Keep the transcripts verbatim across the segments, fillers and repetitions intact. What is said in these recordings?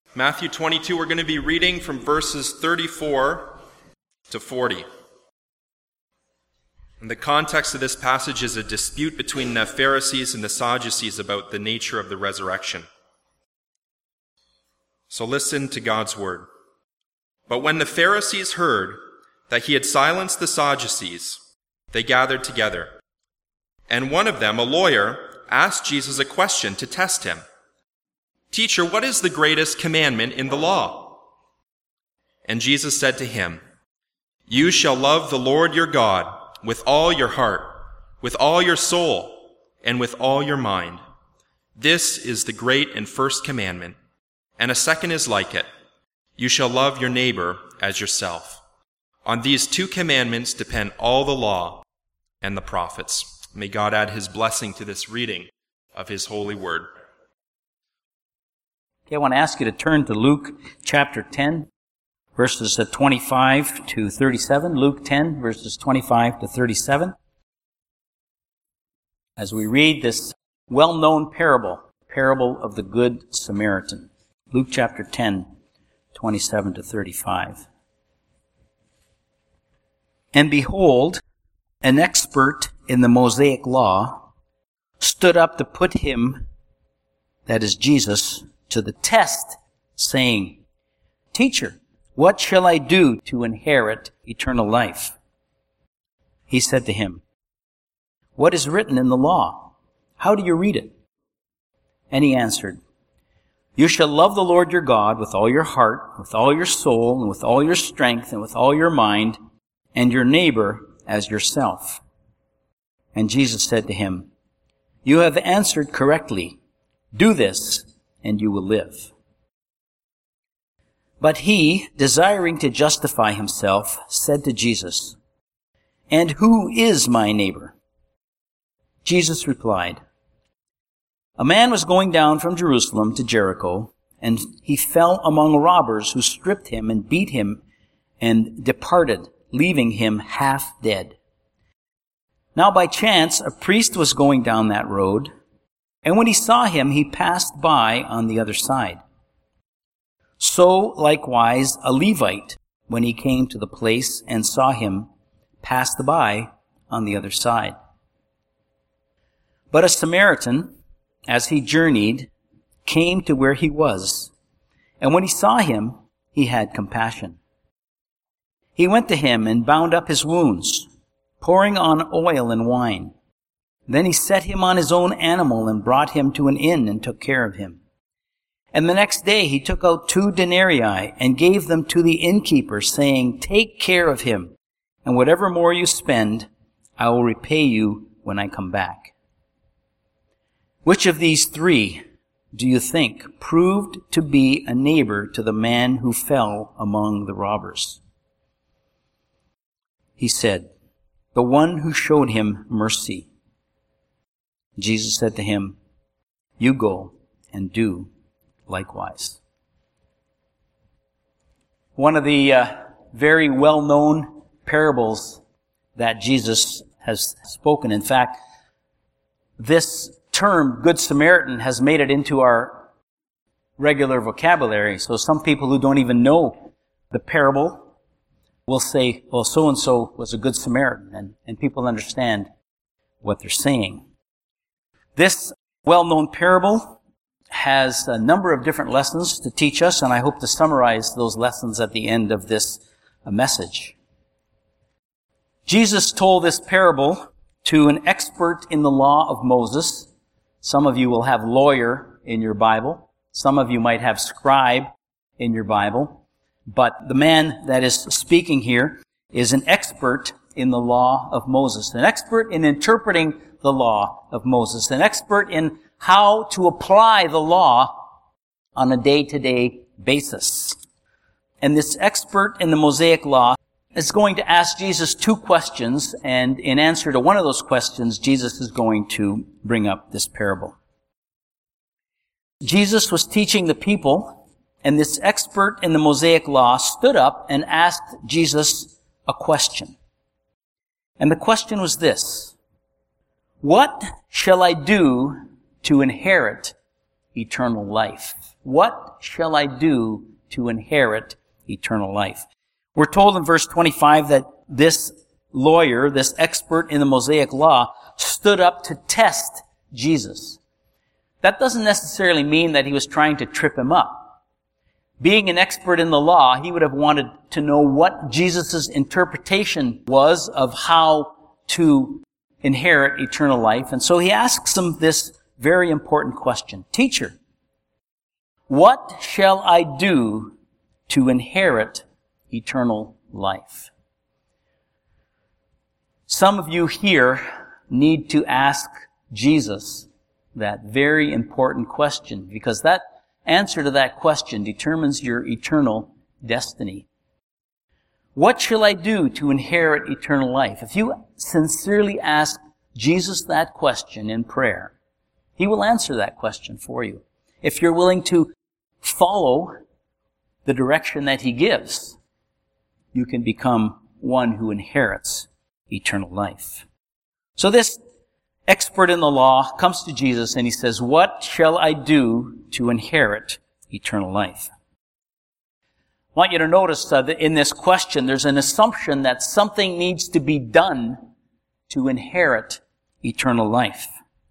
Matthew twenty-two, we're going to be reading from verses thirty-four to forty. And the context of this passage is a dispute between the Pharisees and the Sadducees about the nature of the resurrection. So listen to God's word. But when the Pharisees heard that he had silenced the Sadducees, they gathered together. And one of them, a lawyer, asked Jesus a question to test him. "Teacher, what is the greatest commandment in the law?" And Jesus said to him, "You shall love the Lord your God with all your heart, with all your soul, and with all your mind. This is the great and first commandment. And a second is like it. You shall love your neighbor as yourself. On these two commandments depend all the law and the prophets." May God add his blessing to this reading of his holy word. Okay, I want to ask you to turn to Luke chapter ten, verses twenty-five to thirty-seven. Luke ten, verses twenty-five to thirty-seven. As we read this well-known parable, parable of the Good Samaritan. Luke chapter ten, twenty-seven to thirty-five. And behold, an expert in the Mosaic law stood up to put him, that is Jesus, to the test, saying, "Teacher, what shall I do to inherit eternal life?" He said to him, "What is written in the law? How do you read it?" And he answered, "You shall love the Lord your God with all your heart, with all your soul, and with all your strength, and with all your mind, and your neighbor as yourself." And Jesus said to him, "You have answered correctly. Do this, and you will live." But he, desiring to justify himself, said to Jesus, "And who is my neighbor?" Jesus replied, "A man was going down from Jerusalem to Jericho, and he fell among robbers who stripped him and beat him and departed, leaving him half dead. Now by chance a priest was going down that road, and when he saw him, he passed by on the other side. So likewise a Levite, when he came to the place and saw him, passed by on the other side. But a Samaritan, as he journeyed, came to where he was, and when he saw him, he had compassion. He went to him and bound up his wounds, pouring on oil and wine. Then he set him on his own animal and brought him to an inn and took care of him. And the next day he took out two denarii and gave them to the innkeeper, saying, "Take care of him, and whatever more you spend, I will repay you when I come back." Which of these three do you think proved to be a neighbor to the man who fell among the robbers? He said, "The one who showed him mercy." Jesus said to him, "You go and do likewise." One of the uh, very well-known parables that Jesus has spoken. In fact, this term, Good Samaritan, has made it into our regular vocabulary. So some people who don't even know the parable will say, well, so-and-so was a Good Samaritan, and, and people understand what they're saying. This well-known parable has a number of different lessons to teach us, and I hope to summarize those lessons at the end of this message. Jesus told this parable to an expert in the law of Moses. Some of you will have lawyer in your Bible. Some of you might have scribe in your Bible. But the man that is speaking here is an expert in the law of Moses, an expert in interpreting the law of Moses, an expert in how to apply the law on a day-to-day basis. And this expert in the Mosaic law is going to ask Jesus two questions, and in answer to one of those questions, Jesus is going to bring up this parable. Jesus was teaching the people, and this expert in the Mosaic law stood up and asked Jesus a question. And the question was this: "What shall I do to inherit eternal life? What shall I do to inherit eternal life? We're told in verse twenty-five that this lawyer, this expert in the Mosaic law, stood up to test Jesus. That doesn't necessarily mean that he was trying to trip him up. Being an expert in the law, he would have wanted to know what Jesus' interpretation was of how to inherit eternal life. And so he asks him this very important question. Teacher, what shall I do to inherit eternal life? Some of you here need to ask Jesus that very important question, because that answer to that question determines your eternal destiny. What shall I do to inherit eternal life? If you sincerely ask Jesus that question in prayer, he will answer that question for you. If you're willing to follow the direction that he gives, you can become one who inherits eternal life. So this expert in the law comes to Jesus and he says, what shall I do to inherit eternal life? I want you to notice uh, that in this question, there's an assumption that something needs to be done to inherit eternal life.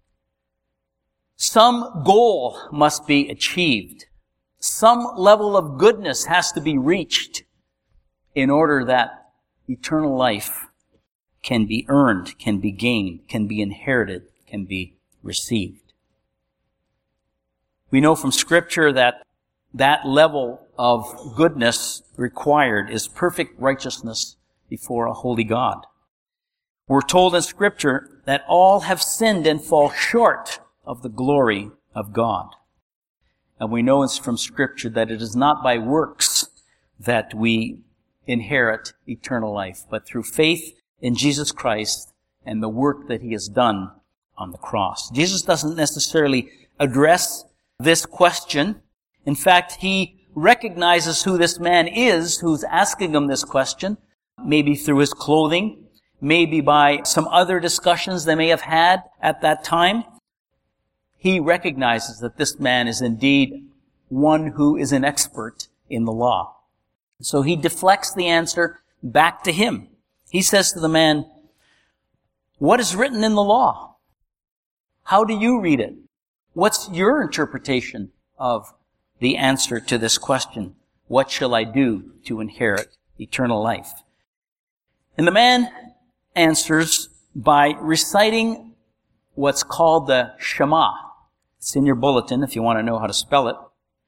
Some goal must be achieved. Some level of goodness has to be reached in order that eternal life can be earned, can be gained, can be inherited, can be received. We know from Scripture that that level of goodness required is perfect righteousness before a holy God. We're told in Scripture that all have sinned and fall short of the glory of God. And we know from Scripture that it is not by works that we inherit eternal life, but through faith in Jesus Christ and the work that he has done on the cross. Jesus doesn't necessarily address this question. In fact, he recognizes who this man is who's asking him this question, maybe through his clothing, maybe by some other discussions they may have had at that time. He recognizes that this man is indeed one who is an expert in the law. So he deflects the answer back to him. He says to the man, what is written in the law? How do you read it? What's your interpretation of the answer to this question? What shall I do to inherit eternal life? And the man answers by reciting what's called the Shema. It's in your bulletin if you want to know how to spell it.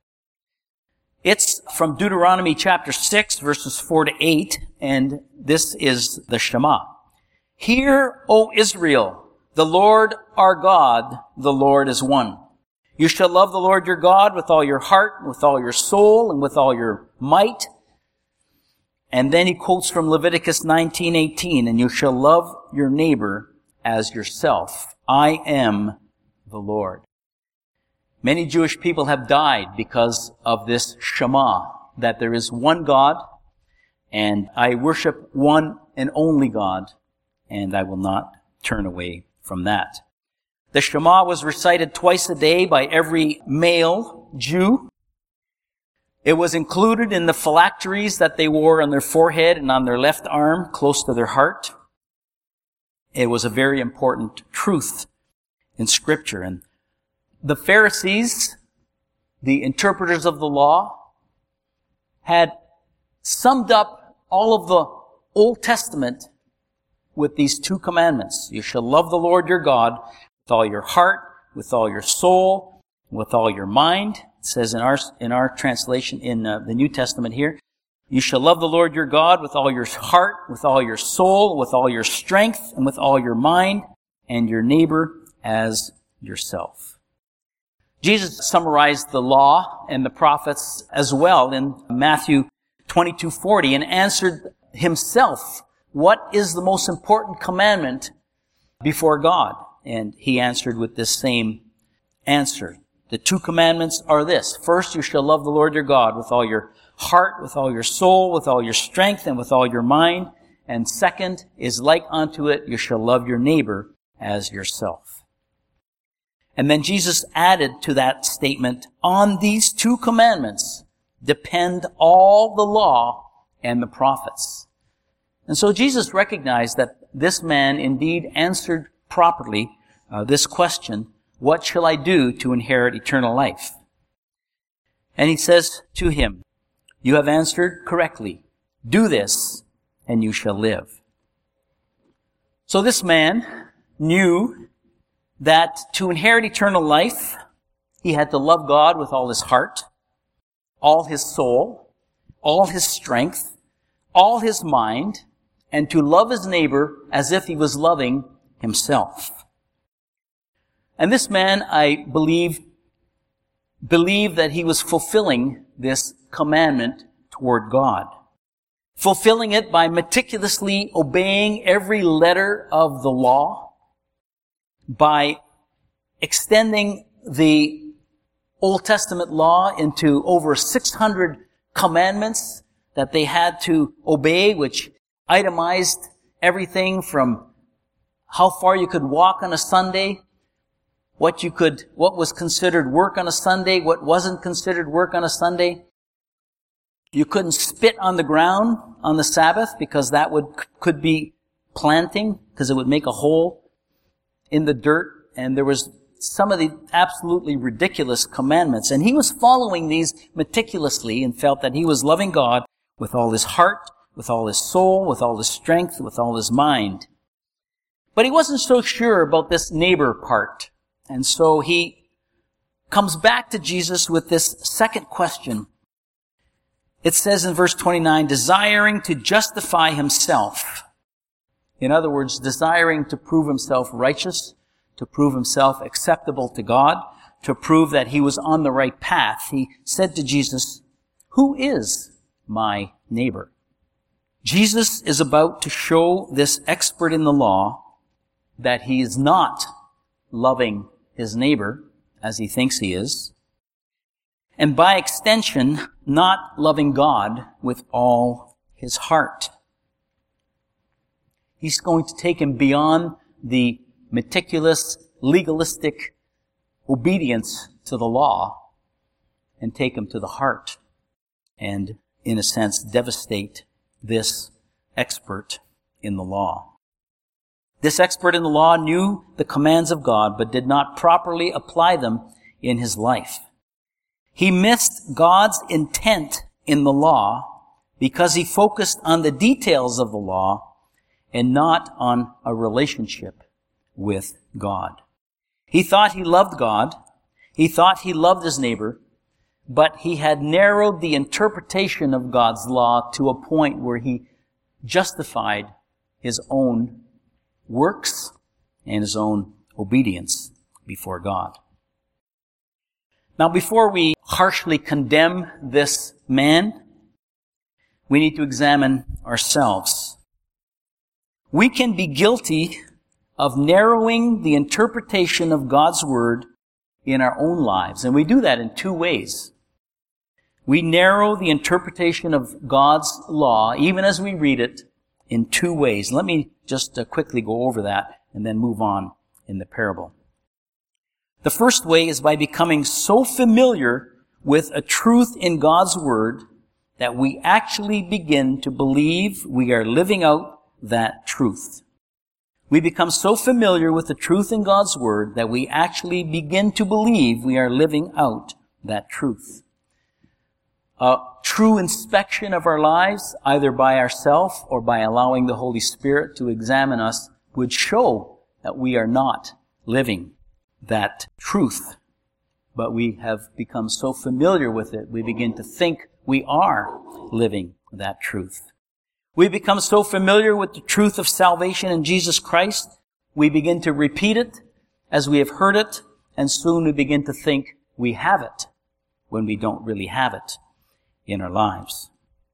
It's from Deuteronomy chapter six, verses four to eight, and this is the Shema. Hear, O Israel, the Lord our God, the Lord is one. You shall love the Lord your God with all your heart, with all your soul, and with all your might. And then he quotes from Leviticus nineteen eighteen, and you shall love your neighbor as yourself. I am the Lord. Many Jewish people have died because of this Shema, that there is one God, and I worship one and only God, and I will not turn away from that. The Shema was recited twice a day by every male Jew. It was included in the phylacteries that they wore on their forehead and on their left arm, close to their heart. It was a very important truth in Scripture. And the Pharisees, the interpreters of the law, had summed up all of the Old Testament with these two commandments. You shall love the Lord your God with all your heart, with all your soul, with all your mind. It says in our in our translation in uh, the New Testament here, you shall love the Lord your God with all your heart, with all your soul, with all your strength, and with all your mind, and your neighbor as yourself. Jesus summarized the law and the prophets as well in Matthew twenty-two forty and answered himself, what is the most important commandment before God? And he answered with this same answer. The two commandments are this. First, you shall love the Lord your God with all your heart, with all your soul, with all your strength, and with all your mind. And second is like unto it, you shall love your neighbor as yourself. And then Jesus added to that statement, on these two commandments depend all the law and the prophets. And so Jesus recognized that this man indeed answered properly uh, this question, what shall I do to inherit eternal life? And he says to him, you have answered correctly. Do this, and you shall live. So this man knew that to inherit eternal life, he had to love God with all his heart, all his soul, all his strength, all his mind, and to love his neighbor as if he was loving himself. And this man, I believe, believed that he was fulfilling this commandment toward God. Fulfilling it by meticulously obeying every letter of the law, by extending the Old Testament law into over six hundred commandments that they had to obey, which itemized everything from how far you could walk on a Sunday, what you could, what was considered work on a Sunday, what wasn't considered work on a Sunday. You couldn't spit on the ground on the Sabbath because that would, could be planting, because it would make a hole in the dirt. And there was some of the absolutely ridiculous commandments. And he was following these meticulously and felt that he was loving God with all his heart, with all his soul, with all his strength, with all his mind. But he wasn't so sure about this neighbor part. And so he comes back to Jesus with this second question. It says in verse twenty-nine, desiring to justify himself. In other words, desiring to prove himself righteous, to prove himself acceptable to God, to prove that he was on the right path. He said to Jesus, who is my neighbor? Jesus is about to show this expert in the law that he is not loving his neighbor as he thinks he is, and by extension, not loving God with all his heart. He's going to take him beyond the meticulous, legalistic obedience to the law and take him to the heart and, in a sense, devastate this expert in the law. This expert in the law knew the commands of God, but did not properly apply them in his life. He missed God's intent in the law because he focused on the details of the law and not on a relationship with God. He thought he loved God. He thought he loved his neighbor, but he had narrowed the interpretation of God's law to a point where he justified his own works and his own obedience before God. Now, before we harshly condemn this man, we need to examine ourselves. We can be guilty of narrowing the interpretation of God's Word in our own lives, and we do that in two ways. We narrow the interpretation of God's law, even as we read it, in two ways. Let me just uh, quickly go over that and then move on in the parable. The first way is by becoming so familiar with a truth in God's Word that we actually begin to believe we are living out that truth. We become so familiar with the truth in God's Word that we actually begin to believe we are living out that truth. A true inspection of our lives, either by ourselves or by allowing the Holy Spirit to examine us, would show that we are not living that truth. But we have become so familiar with it, we begin to think we are living that truth. We become so familiar with the truth of salvation in Jesus Christ, we begin to repeat it as we have heard it, and soon we begin to think we have it when we don't really have it in our lives.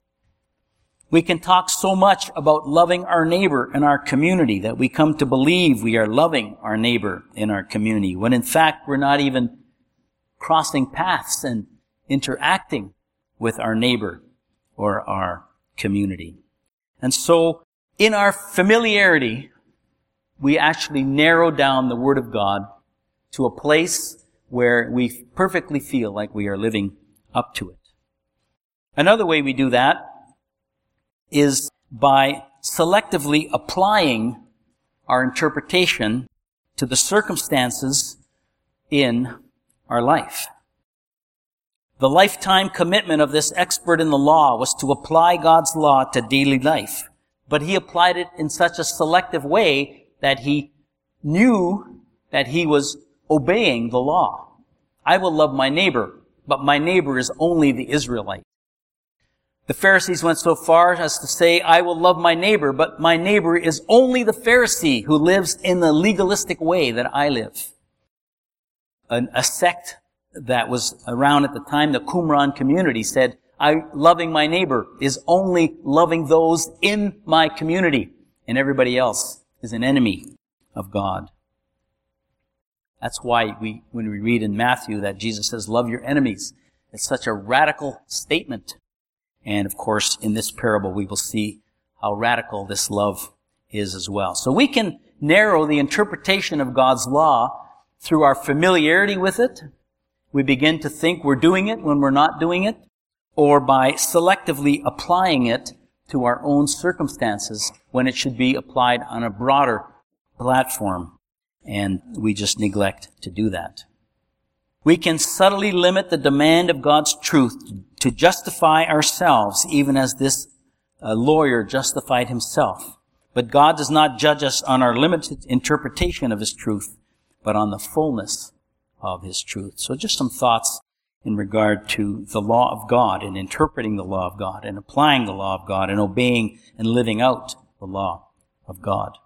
We can talk so much about loving our neighbor in our community that we come to believe we are loving our neighbor in our community, when in fact we're not even crossing paths and interacting with our neighbor or our community. And so, in our familiarity, we actually narrow down the Word of God to a place where we perfectly feel like we are living up to it. Another way we do that is by selectively applying our interpretation to the circumstances in our life. The lifetime commitment of this expert in the law was to apply God's law to daily life. But he applied it in such a selective way that he knew that he was obeying the law. I will love my neighbor, but my neighbor is only the Israelite. The Pharisees went so far as to say, I will love my neighbor, but my neighbor is only the Pharisee who lives in the legalistic way that I live. An, a sect that was around at the time, the Qumran community, said, I, loving my neighbor is only loving those in my community, and everybody else is an enemy of God. That's why we, when we read in Matthew that Jesus says, love your enemies, it's such a radical statement. And of course, in this parable, we will see how radical this love is as well. So we can narrow the interpretation of God's law through our familiarity with it. We begin to think we're doing it when we're not doing it, or by selectively applying it to our own circumstances when it should be applied on a broader platform. And we just neglect to do that. We can subtly limit the demand of God's truth to justify ourselves, even as this uh, lawyer justified himself. But God does not judge us on our limited interpretation of His truth, but on the fullness of His truth. So just some thoughts in regard to the law of God and interpreting the law of God and applying the law of God and obeying and living out the law of God.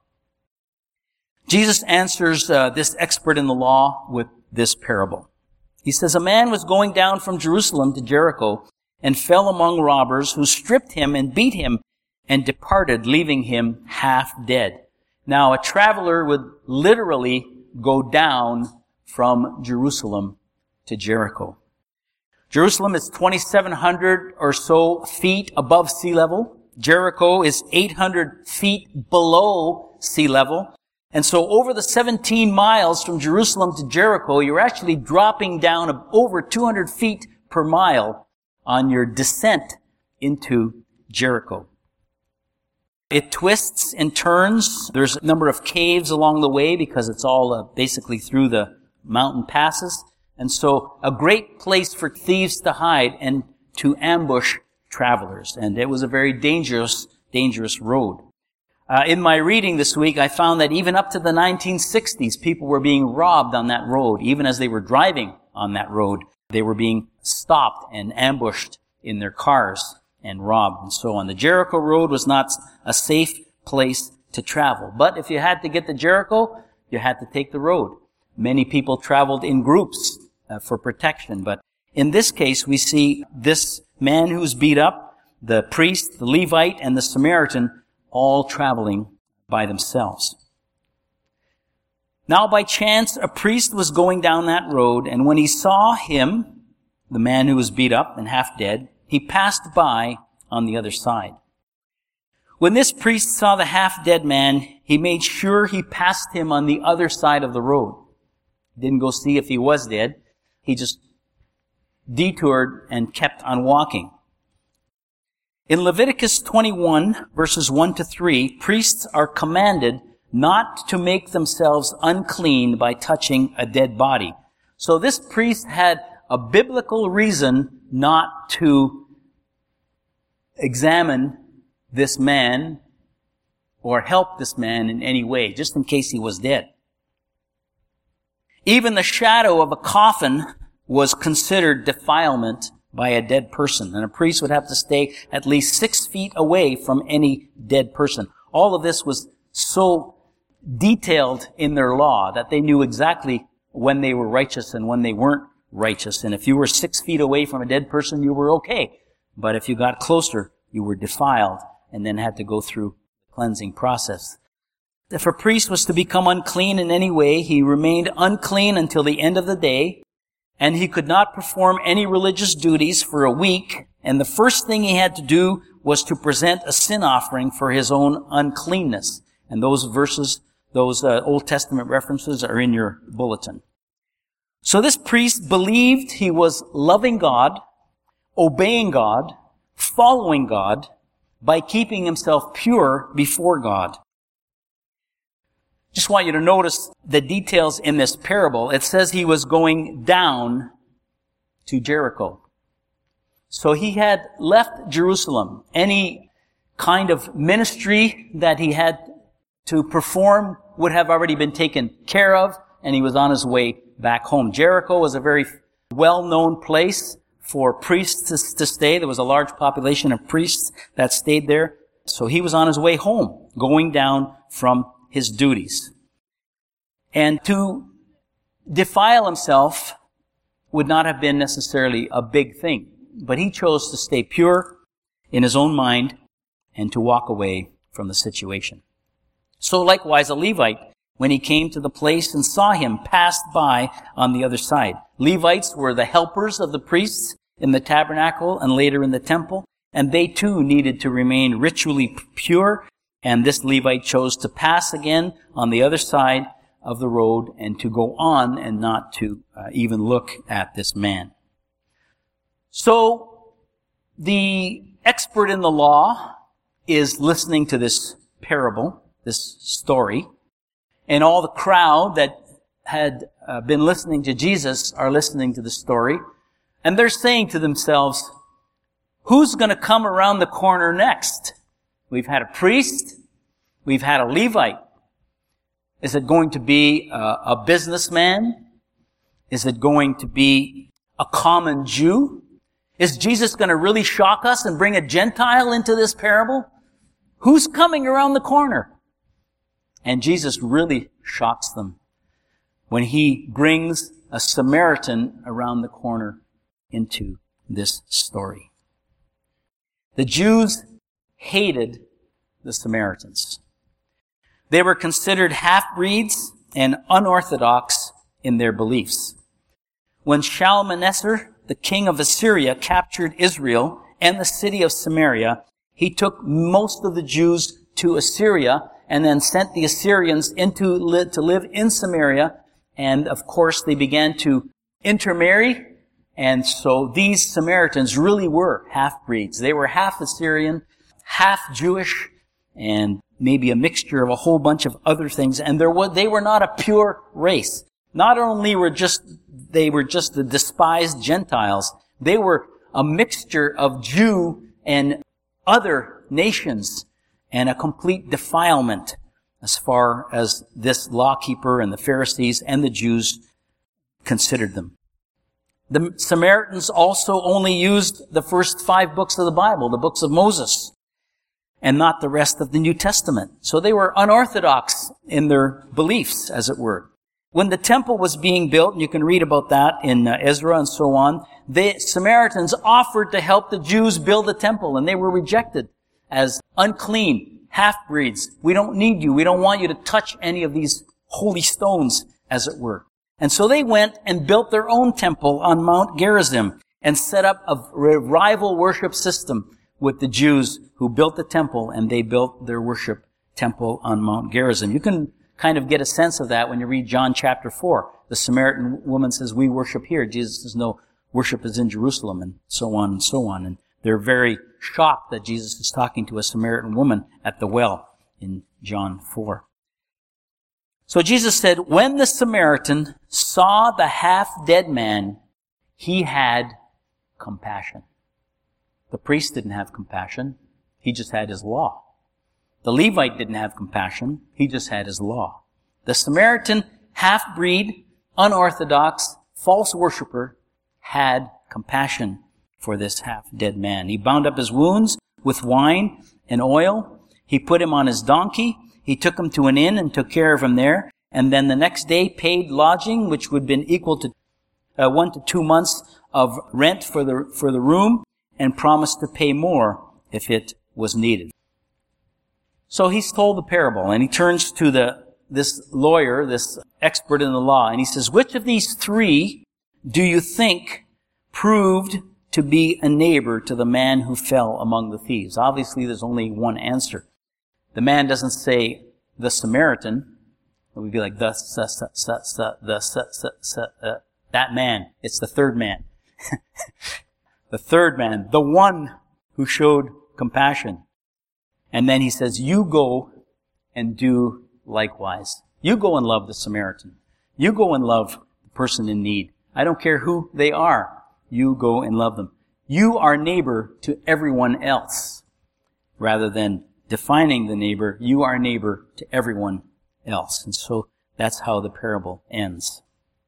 Jesus answers uh, this expert in the law with this parable. He says, a man was going down from Jerusalem to Jericho and fell among robbers who stripped him and beat him and departed, leaving him half dead. Now, a traveler would literally go down from Jerusalem to Jericho. Jerusalem is twenty-seven hundred or so feet above sea level. Jericho is eight hundred feet below sea level. And so over the seventeen miles from Jerusalem to Jericho, you're actually dropping down over two hundred feet per mile on your descent into Jericho. It twists and turns. There's a number of caves along the way because it's all uh, basically through the mountain passes. And so a great place for thieves to hide and to ambush travelers. And it was a very dangerous, dangerous road. Uh, in my reading this week, I found that even up to the nineteen sixties, people were being robbed on that road. Even as they were driving on that road, they were being stopped and ambushed in their cars and robbed and so on. The Jericho road was not a safe place to travel. But if you had to get to Jericho, you had to take the road. Many people traveled in groups uh, for protection. But in this case, we see this man who's beat up, the priest, the Levite, and the Samaritan all traveling by themselves. Now, by chance, a priest was going down that road, and when he saw him, the man who was beat up and half dead, he passed by on the other side. When this priest saw the half-dead man, he made sure he passed him on the other side of the road. He didn't go see if he was dead. He just detoured and kept on walking. In Leviticus twenty-one, verses one to three, priests are commanded not to make themselves unclean by touching a dead body. So this priest had a biblical reason not to examine this man or help this man in any way, just in case he was dead. Even the shadow of a coffin was considered defilement by a dead person, and a priest would have to stay at least six feet away from any dead person. All of this was so detailed in their law that they knew exactly when they were righteous and when they weren't righteous. And if you were six feet away from a dead person, you were okay. But if you got closer, you were defiled and then had to go through the cleansing process. If a priest was to become unclean in any way, he remained unclean until the end of the day, and he could not perform any religious duties for a week, and the first thing he had to do was to present a sin offering for his own uncleanness. And those verses, those uh, Old Testament references are in your bulletin. So this priest believed he was loving God, obeying God, following God, by keeping himself pure before God. Just want you to notice the details in this parable. It says he was going down to Jericho. So he had left Jerusalem. Any kind of ministry that he had to perform would have already been taken care of, and he was on his way back home. Jericho was a very well-known place for priests to, to stay. There was a large population of priests that stayed there. So he was on his way home, going down from his duties. And to defile himself would not have been necessarily a big thing. But he chose to stay pure in his own mind and to walk away from the situation. So likewise, a Levite, when he came to the place and saw him, passed by on the other side. Levites were the helpers of the priests in the tabernacle and later in the temple, and they too needed to remain ritually pure, and this Levite chose to pass again on the other side of the road and to go on and not to uh, even look at this man. So the expert in the law is listening to this parable, this story, and all the crowd that had uh, been listening to Jesus are listening to the story, and they're saying to themselves, who's going to come around the corner next? We've had a priest, we've had a Levite. Is it going to be a, a businessman? Is it going to be a common Jew? Is Jesus going to really shock us and bring a Gentile into this parable? Who's coming around the corner? And Jesus really shocks them when he brings a Samaritan around the corner into this story. The Jews hated the Samaritans. They were considered half-breeds and unorthodox in their beliefs. When Shalmaneser, the king of Assyria, captured Israel and the city of Samaria, he took most of the Jews to Assyria and then sent the Assyrians into to live in Samaria. And of course, they began to intermarry. And so these Samaritans really were half-breeds. They were half Assyrian, half Jewish, and maybe a mixture of a whole bunch of other things. And there was, they were not a pure race. Not only were just, they were just the despised Gentiles, they were a mixture of Jew and other nations, and a complete defilement as far as this lawkeeper and the Pharisees and the Jews considered them. The Samaritans also only used the first five books of the Bible, the books of Moses, and not the rest of the New Testament. So they were unorthodox in their beliefs, as it were. When the temple was being built, and you can read about that in uh, Ezra and so on, the Samaritans offered to help the Jews build the temple, and they were rejected as unclean, half-breeds. We don't need you. We don't want you to touch any of these holy stones, as it were. And so they went and built their own temple on Mount Gerizim and set up a rival worship system with the Jews who built the temple, and they built their worship temple on Mount Gerizim. You can kind of get a sense of that when you read John chapter four. The Samaritan woman says, we worship here. Jesus says, no, worship is in Jerusalem, and so on and so on. And they're very shocked that Jesus is talking to a Samaritan woman at the well in John four. So Jesus said, when the Samaritan saw the half-dead man, he had compassion. The priest didn't have compassion. He just had his law. The Levite didn't have compassion. He just had his law. The Samaritan, half-breed, unorthodox, false worshiper, had compassion for this half-dead man. He bound up his wounds with wine and oil. He put him on his donkey. He took him to an inn and took care of him there. And then the next day paid lodging, which would have been equal to uh, one to two months of rent for the for the room, and promised to pay more if it was needed. So he's told the parable, and he turns to the this lawyer, this expert in the law, and he says, which of these three do you think proved to be a neighbor to the man who fell among the thieves? Obviously, there's only one answer. The man doesn't say the Samaritan. It would be like the, sa, sa, sa, sa, the, sa, sa, sa, uh, That man. It's the third man. The third man. The one who showed compassion. And then he says, you go and do likewise. You go and love the Samaritan. You go and love the person in need. I don't care who they are. You go and love them. You are neighbor to everyone else. Rather than defining the neighbor, you are neighbor to everyone else. And so that's how the parable ends.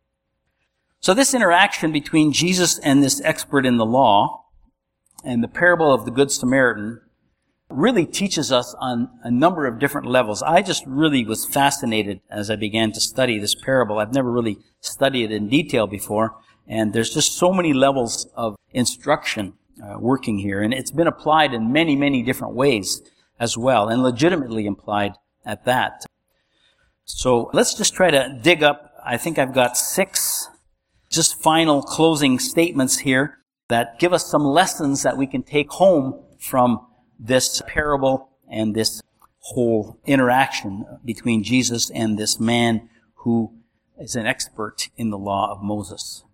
So this interaction between Jesus and this expert in the law and the parable of the Good Samaritan really teaches us on a number of different levels. I just really was fascinated as I began to study this parable. I've never really studied it in detail before, and there's just so many levels of instruction uh, working here, and it's been applied in many, many different ways as well, and legitimately applied at that. So let's just try to dig up, I think I've got six just final closing statements here that give us some lessons that we can take home from this parable and this whole interaction between Jesus and this man who is an expert in the law of Moses.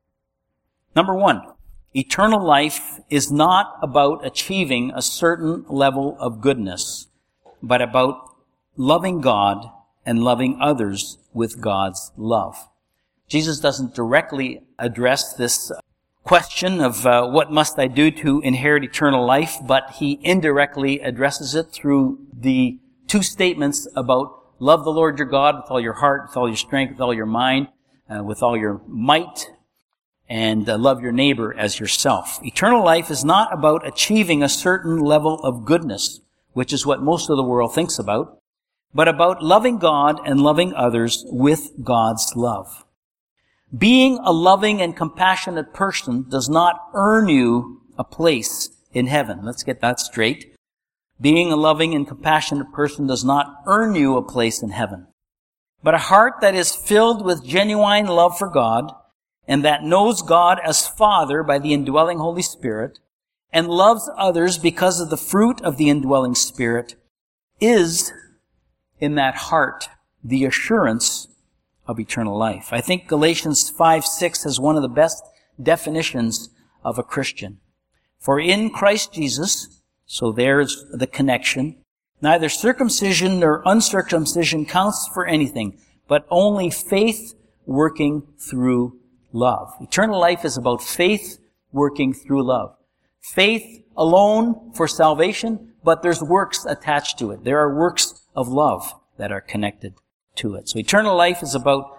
Number one, eternal life is not about achieving a certain level of goodness, but about loving God and loving others with God's love. Jesus doesn't directly address this question of uh, what must I do to inherit eternal life, but he indirectly addresses it through the two statements about love the Lord your God with all your heart, with all your strength, with all your mind, uh, with all your might, and uh, love your neighbor as yourself. Eternal life is not about achieving a certain level of goodness, which is what most of the world thinks about, but about loving God and loving others with God's love. Being a loving and compassionate person does not earn you a place in heaven. Let's get that straight. Being a loving and compassionate person does not earn you a place in heaven. But a heart that is filled with genuine love for God and that knows God as Father by the indwelling Holy Spirit and loves others because of the fruit of the indwelling Spirit is, in that heart, the assurance of eternal life. I think Galatians five six has one of the best definitions of a Christian. For in Christ Jesus, so there's the connection, neither circumcision nor uncircumcision counts for anything, but only faith working through love. Eternal life is about faith working through love. Faith alone for salvation, but there's works attached to it. There are works of love that are connected to it. So eternal life is about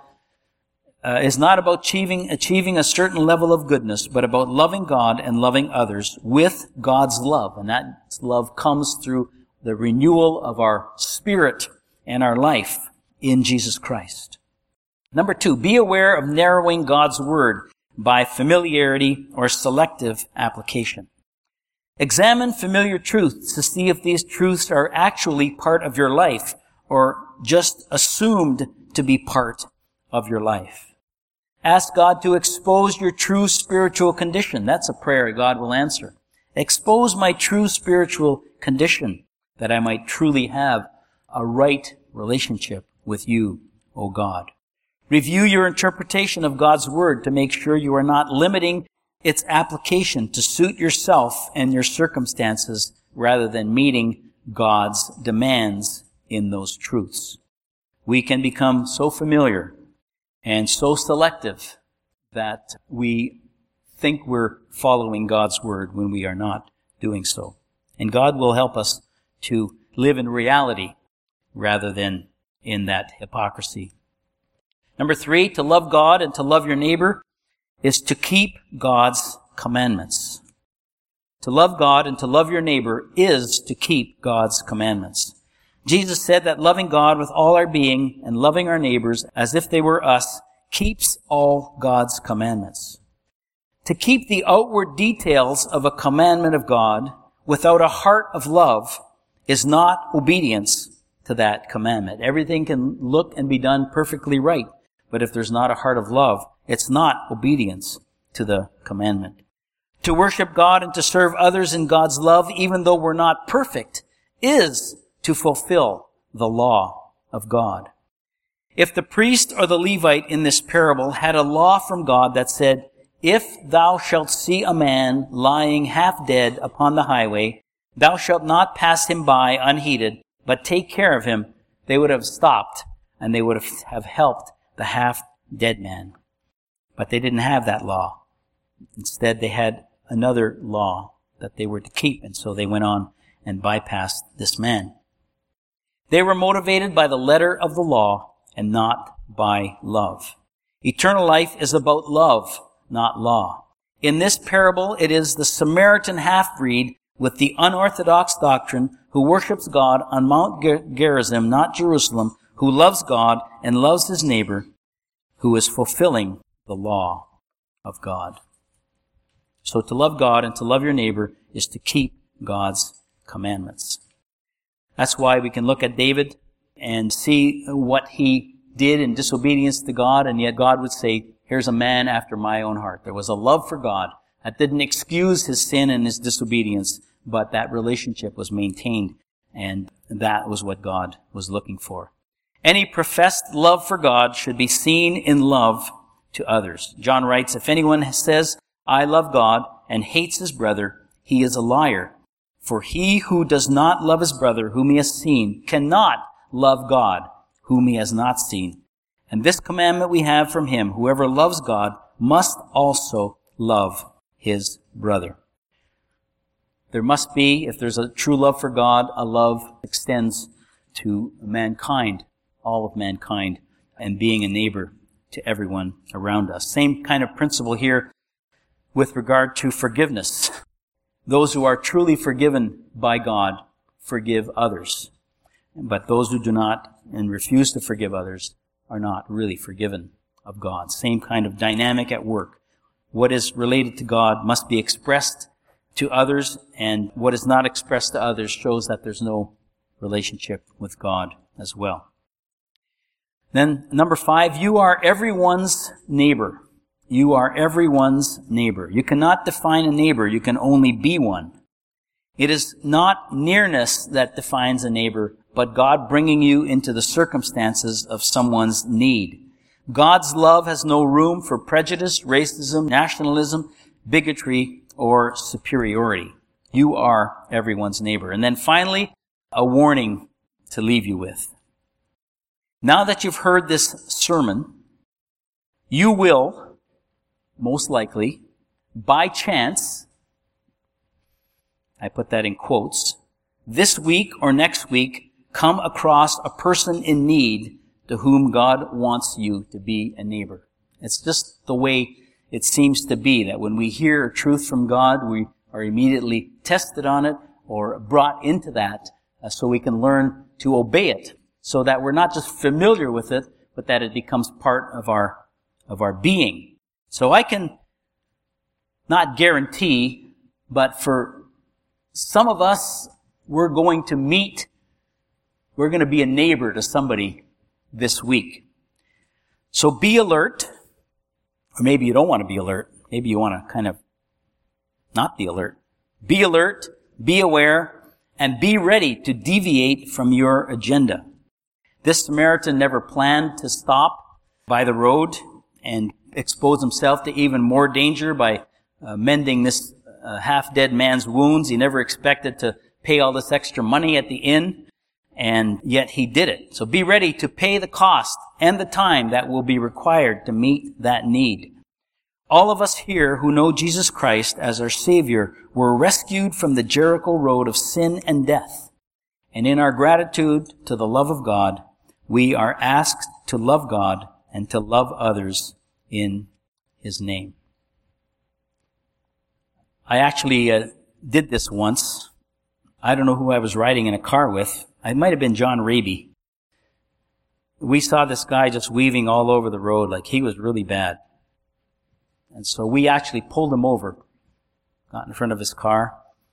uh, is not about achieving achieving a certain level of goodness, but about loving God and loving others with God's love. And that love comes through the renewal of our spirit and our life in Jesus Christ. Number two, be aware of narrowing God's word by familiarity or selective application. Examine familiar truths to see if these truths are actually part of your life or just assumed to be part of your life. Ask God to expose your true spiritual condition. That's a prayer God will answer. Expose my true spiritual condition that I might truly have a right relationship with you, O God. Review your interpretation of God's word to make sure you are not limiting its application to suit yourself and your circumstances rather than meeting God's demands in those truths. We can become so familiar and so selective that we think we're following God's word when we are not doing so. And God will help us to live in reality rather than in that hypocrisy. Number three, to love God and to love your neighbor is to keep God's commandments. To love God and to love your neighbor is to keep God's commandments. Jesus said that loving God with all our being and loving our neighbors as if they were us keeps all God's commandments. To keep the outward details of a commandment of God without a heart of love is not obedience to that commandment. Everything can look and be done perfectly right, but if there's not a heart of love, it's not obedience to the commandment. To worship God and to serve others in God's love, even though we're not perfect, is to fulfill the law of God. If the priest or the Levite in this parable had a law from God that said, if thou shalt see a man lying half dead upon the highway, thou shalt not pass him by unheeded, but take care of him, they would have stopped and they would have helped the half dead man. But they didn't have that law. Instead, they had another law that they were to keep, and so they went on and bypassed this man. They were motivated by the letter of the law and not by love. Eternal life is about love, not law. In this parable, it is the Samaritan half-breed with the unorthodox doctrine who worships God on Mount Ger- Gerizim, not Jerusalem, who loves God and loves his neighbor, who is fulfilling the law of God. So to love God and to love your neighbor is to keep God's commandments. That's why we can look at David and see what he did in disobedience to God, and yet God would say, here's a man after my own heart. There was a love for God that didn't excuse his sin and his disobedience, but that relationship was maintained, and that was what God was looking for. Any professed love for God should be seen in love to others. John writes, if anyone says, I love God, and hates his brother, he is a liar. For he who does not love his brother whom he has seen cannot love God whom he has not seen. And this commandment we have from him, whoever loves God must also love his brother. There must be, if there's a true love for God, a love that extends to mankind, all of mankind, and being a neighbor to everyone around us. Same kind of principle here with regard to forgiveness. Those who are truly forgiven by God forgive others. But those who do not and refuse to forgive others are not really forgiven of God. Same kind of dynamic at work. What is related to God must be expressed to others, and what is not expressed to others shows that there's no relationship with God as well. Then, number five, you are everyone's neighbor. You are everyone's neighbor. You cannot define a neighbor. You can only be one. It is not nearness that defines a neighbor, but God bringing you into the circumstances of someone's need. God's love has no room for prejudice, racism, nationalism, bigotry, or superiority. You are everyone's neighbor. And then finally, a warning to leave you with. Now that you've heard this sermon, you will, most likely, by chance, I put that in quotes, this week or next week, come across a person in need to whom God wants you to be a neighbor. It's just the way it seems to be, that when we hear a truth from God, we are immediately tested on it or brought into that uh, so we can learn to obey it, so that we're not just familiar with it, but that it becomes part of our of our being. So I can not guarantee, but for some of us, we're going to meet, we're going to be a neighbor to somebody this week. So be alert, or maybe you don't want to be alert. Maybe you want to kind of not be alert. Be alert, be aware, and be ready to deviate from your agenda. This Samaritan never planned to stop by the road and expose himself to even more danger by uh, mending this uh, half-dead man's wounds. He never expected to pay all this extra money at the inn, and yet he did it. So be ready to pay the cost and the time that will be required to meet that need. All of us here who know Jesus Christ as our Savior were rescued from the Jericho road of sin and death. And in our gratitude to the love of God, we are asked to love God and to love others in His name. I actually uh, did this once. I don't know who I was riding in a car with. It might have been John Raby. We saw this guy just weaving all over the road like he was really bad. And so we actually pulled him over, got in front of his car.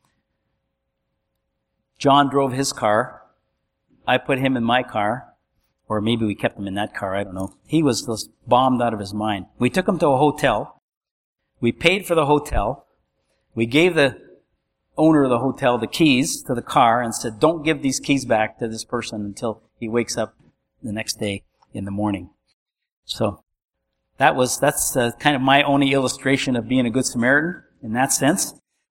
John drove his car. I put him in my car. Or maybe we kept him in that car, I don't know. He was just bombed out of his mind. We took him to a hotel. We paid for the hotel. We gave the owner of the hotel the keys to the car and said, don't give these keys back to this person until he wakes up the next day in the morning. So that was, that's uh, kind of my only illustration of being a good Samaritan in that sense.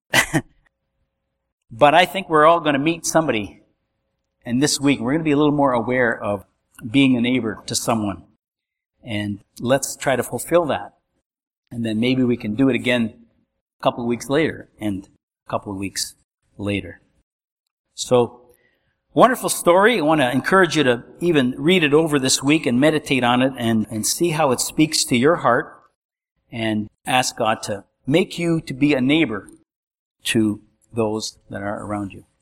But I think we're all going to meet somebody, and this week we're going to be a little more aware of being a neighbor to someone. And let's try to fulfill that. And then maybe we can do it again a couple of weeks later and a couple of weeks later. So, wonderful story. I want to encourage you to even read it over this week and meditate on it and, and see how it speaks to your heart, and ask God to make you to be a neighbor to those that are around you.